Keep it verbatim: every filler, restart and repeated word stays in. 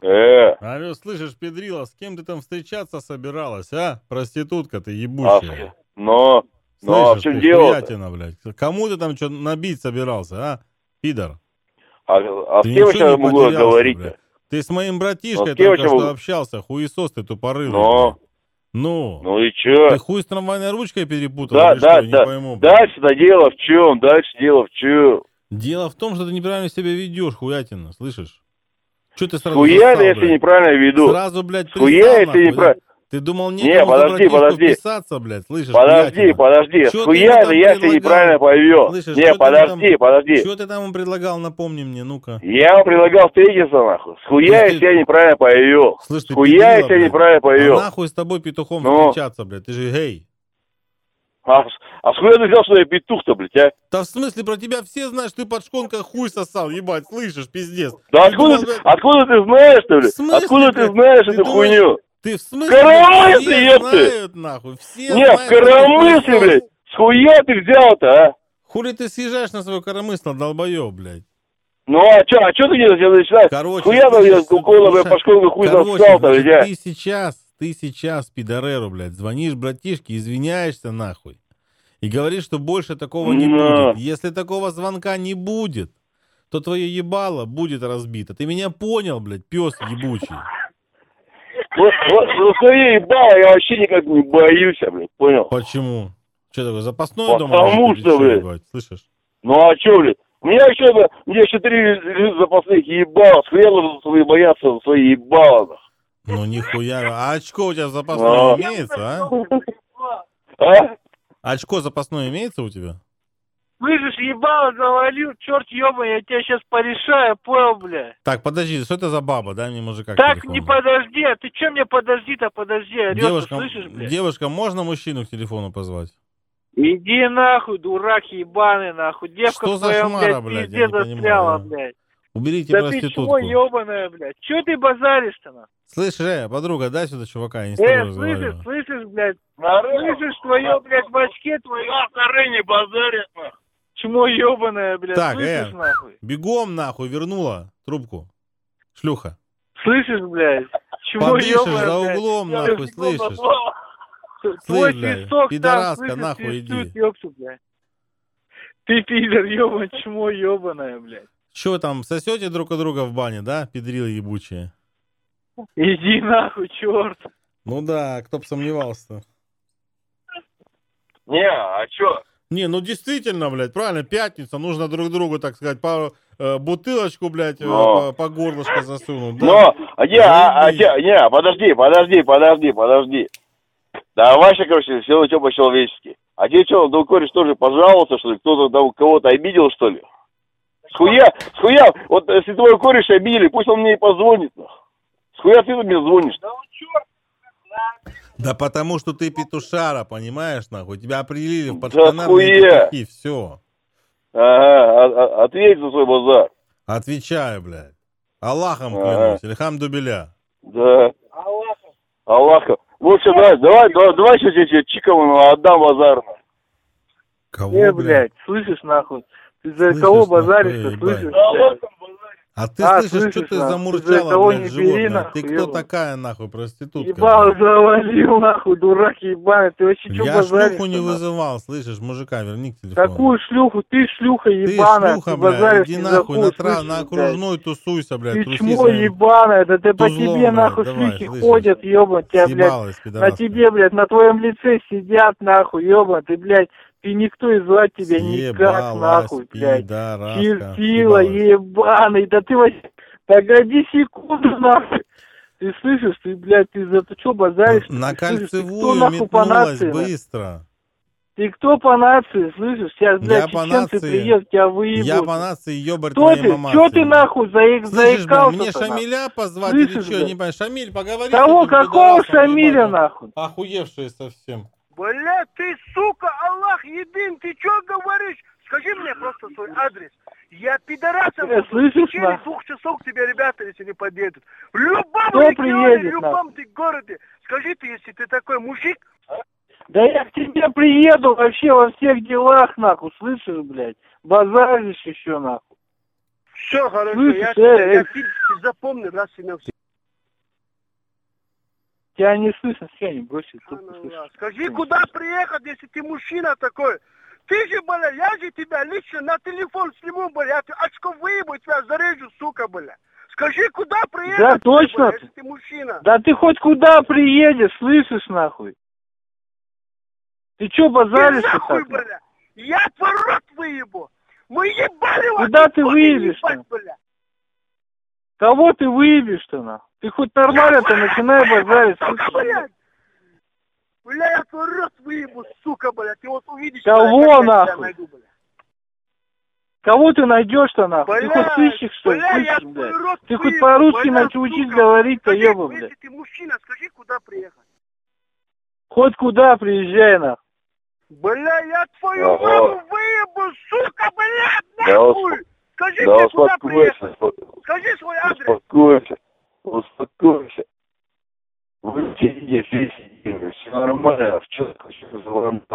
Э. Алло, слышишь, педрила, с кем ты там встречаться собиралась, а? Проститутка ты ебучая. А, но, но, слышишь, в чем ты дело-то? хуятина, блядь. Кому ты там что набить собирался, а? Пидор. А, а с Ты кем ничего я не могу потерялся, говорить-то? блядь. Ты с моим Ну, братишкой с кем только я что могу? общался, хуесос ты тупорылый, Но, блядь. Ну, ну и чё? ты хуй с трамвайной ручкой перепутал Да, или да, что? Я не да. пойму, блядь. Дальше-то дело в чем? Дальше дело в чем? Дело в том, что ты неправильно себя ведешь, хуятина, слышишь? Че ты сразу Схуя засал, я себя блядь? неправильно веду? Сразу, блядь, Схуя пристал, я себя нахуй, да? неправильно... Ты думал, Не, некому за подожди, братишку подожди. вписаться, блядь, слышишь, Подожди, хуятина? подожди. Чё ты Схуя ему это там я себя предлагал? неправильно повел. Слышишь, Не, чё ты ему подожди, там- подожди. Что ты там ему предлагал, напомни мне, ну-ка. Я вам предлагал встретиться, нахуй. Схуя То я есть ты- себя неправильно повел. Слышь, ты Схуя я педрила, себя блядь. неправильно А повел. нахуй с тобой петухом Ну? встречаться, блядь, ты же гей. А, а схуя ты взял, что я петух-то, блядь, а? Да в смысле, про тебя все знают, что ты под шконкой хуй сосал, ебать, слышишь, пиздец. Да Ты откуда, думал, ты, блядь, откуда ты знаешь-то, в блядь? смысле, Откуда ты блядь? знаешь Ты эту думаешь, хуйню? Ты в смысле, Карамысле, блядь, все ёпты! знают, нахуй, все Не, знают, в что ты коромысле, хуесос. блядь! Схуя ты взял-то, а? Хули ты съезжаешь на свое коромысло, долбоёб, блядь. Ну а чё, а чё ты где-то начинаешь? Короче, Схуя там я слышишь, укола, блядь, слушай, по школе хуй короче, засал-то, значит, блядь, а? ты сейчас, ты сейчас, пидореру, блядь, звонишь братишке, извиняешься, нахуй. И говоришь, что больше такого не На. будет. Если такого звонка не будет, то твое ебало будет разбито. Ты меня понял, блядь, пес ебучий? Вот, вот, вот своей ебало я вообще никак не боюсь, блядь, понял? Почему? Что такое, запасной дома? Потому лежит или что, чё, блядь. ебать, слышишь? Ну а чё, блядь? У меня еще, блядь, мне еще три запасных ебала, схуя свои боятся, свои ебала, нахуй. Ну нихуя. А очко у тебя запасное А. имеется, а? А? Очко запасное имеется у тебя? Слышишь, ебало завалил, черт ебаный, я тебя сейчас порешаю, понял, бля. Так, подожди, что это за баба? Дай мне мужика. Так, телефон. не подожди, а ты че мне подожди-то, подожди, орёшь, Девушка, слышишь, бля? девушка, можно мужчину к телефону позвать? Иди нахуй, дурак ебаный, нахуй. Девка Что в за твоем, шмара, блядь, блядь, я пизде не понимаю, застряла, а? блядь. Уберите Да проститутку. ты чего, ебаная, блядь? Че ты базаришь-то, нахуй? Слышь, э, подруга, дай сюда чувака, я не с Э, тобой слышишь, разговариваю. слышишь, блядь? Слышишь, твое, блядь, в очке твое. Вторые не базарят, нахуй. Чмо ебаное, блядь, Так, слышишь, э. нахуй? Бегом, нахуй, вернула трубку. Шлюха. Слышишь, блядь? Чмо Подышишь ебаное, за блядь? углом, нахуй, слышишь? Твой Слышь, блядь, свисток там, пидораска, слышишь, нахуй, свистут, иди. ёпта, блядь. Ты пидор, ебан, чмо ебаное, блядь. Че там, сосете друг у друга в бане, да, педрилы ебучие? Иди нахуй, черт. Ну да, кто бы сомневался-то. Не, а чё? Не, ну действительно, блядь, правильно, пятница, нужно друг другу, так сказать, по э, бутылочку, блядь, э, Но. по, по горлышко засунуть. Да? Но, а не, а, а, Заебись. чё, не, подожди, подожди, подожди, подожди. Давай, короче, все что по-человечески. А тебе что, ну, кореш тоже пожаловался, что ли? Кто-то там кого-то обидел, что ли? Схуя, схуя, вот если твой кореш обидели, пусть он мне и позвонит. Нахуй. Схуя ты мне звонишь? Да потому что ты петушара, понимаешь, нахуй? Тебя определили в Да подшканарные хуя. петухи, все. Ага, а- а- ответь за свой базар. Отвечаю, блядь. Аллахом Ага. клянусь, Ильхам Дубеля. Да. Аллахом. Лучше давай, давай, давай, давай сейчас я тебе Чикову отдам базар. Кого, Э, блядь? блядь, слышишь, нахуй? Ты за Слышишь, кого нахуй, базаришься, ебать. слышишь, блядь? А ты А, слышишь, что слышишь, ты нахуй, замурчала, ты за кого блядь, не животное? бери, Ты нахуй, кто ебать. такая, нахуй, проститутка? Ебало блядь? завалил, нахуй, дурак ебаный. Ты вообще что Я базаришь? шлюху не вызывал, слышишь, мужика, верни к телефону. Какую шлюху? Ты шлюха Ты ебаная. шлюха, Ты блядь, базаришь иди не нахуй, за на, хуй, тра... слышишь, на блядь? окружной тусуйся, блядь, Ты труси чмо своим ебаная, да ты по тузлом, тебе блядь, нахуй давай, шлюхи слышишь? ходят, ебан, тебя, блядь, Съебалась, на пидораска. тебе, блядь, на твоем лице сидят, нахуй, ебан, ты, блядь, ты никто и звать тебя никак, Съебалась, нахуй, блядь. пидораска, Чертила съебалась. ебаный, да ты вообще, погоди секунду, нахуй. Ты слышишь, ты, блядь, ты за ты что базаришь? На Ты слышишь, ты кто, кольцевую нахуй, по метнулась нации, нахуй? быстро. Ты кто по нации, слышишь? Сейчас, блядь, Я по чеченцы нации. приедут, тебя выебут. Я по нации ёбарь Кто твоей ты? мамасы. Чё ты нахуй заик... Слышишь, блядь, мне заикался-то, нахуй? Шамиля позвать Слышишь, или что? блядь? Я не понимаю. Шамиль, поговори Кого, с этим какого пидорасом, Шамиля, ебать, нахуй? охуевшие совсем. Бля, ты, сука, Аллах един, ты чё говоришь? Скажи мне просто свой адрес. Я пидорасом Э, буду. слышишь, В течение нахуй? двух часов к тебе ребята, если не подъедут. В любом Кто регионе, приедет, в любом ты городе. Скажи ты, если ты такой мужик, Да я к тебе приеду вообще во всех делах, нахуй, слышишь, блядь? Базаришь еще, нахуй. все хорошо, Слышишь, я, э, тебя- э. я ты, ты запомни раз и навсегда. Тебя не слышно, я не бросил А, трубку, ну, слышишь? ладно. Скажи, куда приехать, если ты мужчина такой? Ты же, бля, я же тебя лично на телефон сниму, бля, я ты очко выебу, тебя зарежу, сука, бля. Скажи, куда приехать, Да, точно. бля, если ты мужчина? Да ты хоть куда приедешь, слышишь, нахуй? Ты чё Ты базаришь нахуй, так? бля. Я твой рот выебу. Мы ебали вас. Куда ты никто не выебешь-то? ебать, бля. Кого ты выебешь-то, нахуй? Ты хоть нормально-то начинай базарить, Сука, слышишь? блядь. Бля, я твой рот выебу, сука, бля. Ты вот увидишь, Кого, бля, как я тебя нахуй? найду, бля. Кого ты найдешь-то, нахуй? Ты хоть Бля, сыщик, что ли, бля, я слышишь, твой блядь? рот Ты хоть выебу, по-русски бля, начал учить сука. говорить-то, Скажи, ёба, блядь. если ты мужчина, скажи, куда приехать. Хоть куда приезжай, нахуй. Бля, я твою Ага. маму выебу, сука, блядь, Да нахуй! усп- Скажи Да мне, куда приехать. успокойся, Скажи свой адрес. успокойся, успокойся. Вы сидите, все сидите, все нормально, в четко, все